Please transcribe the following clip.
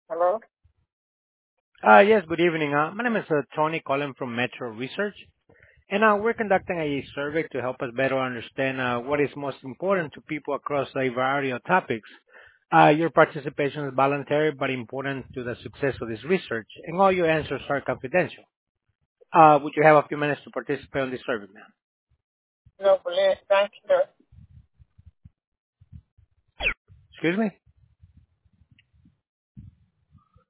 Hello? Yes, good evening. My name is Tony calling from Metro Research, and we're conducting a survey to help us better understand what is most important to people across a variety of topics. Your participation is voluntary but important to the success of this research, and all your answers are confidential. Would you have a few minutes to participate on this survey, ma'am? No, please, thank you. Excuse me?